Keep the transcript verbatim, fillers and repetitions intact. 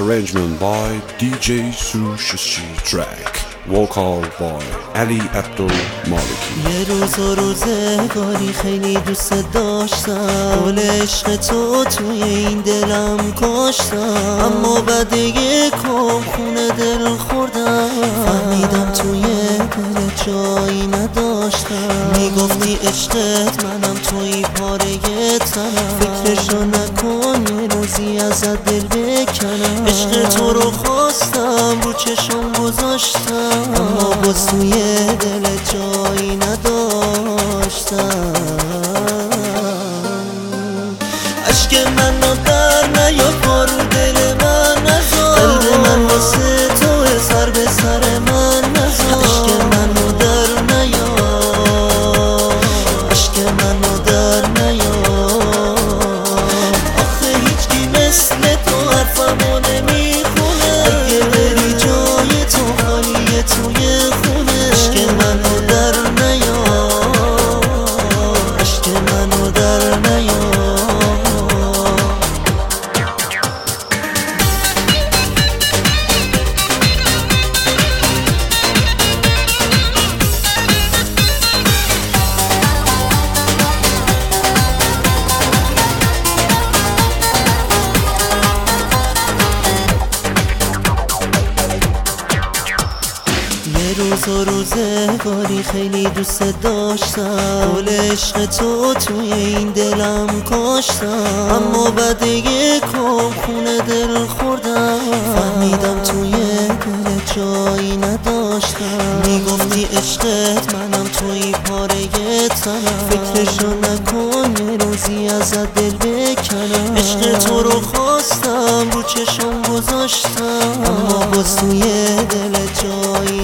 Arrangement by دی جی Sushi Track. Vocal by علی عبدالمالکی. یه روز و روزگاری خیلی دوست داشتم، گل عشق تو توی این دلم کاشتم، اما بعد یکم خونه دل خوردم، فهمیدم توی دل جایی نداشتم. میگفتی عشقت منم توی پاره تنم، فکرشو نکن یه روزی ازت دل بکنم. عشق تو رو خواستم رو چشم گذاشتم، اما باز توی دل جایی نداشتم. عشق من رو در نیا، پارو دل من نزار، قلب من واسه تو سر به سر من نزار. عشق من رو در نیا، عشق من رو در نیا. آخه هیچکی مثل تو حرفمو نمیخونه، اگه بری جای تو خالیه توی خونه. عشق من رو در نیا، عشق من رو در نیا. روز و روزگاری خیلی دوست داشتم، گل عشق تو توی این دلم کاشتم، اما بعد یکم خونه دل خوردم، فهمیدم توی دل جایی نداشتم. میگفتی عشقت منم توی پاره تنم، فکرشو نکن یه روزی ازت دل بکنم. عشق تو رو خواستم رو چشم گذاشتم، اما باز توی دل جایی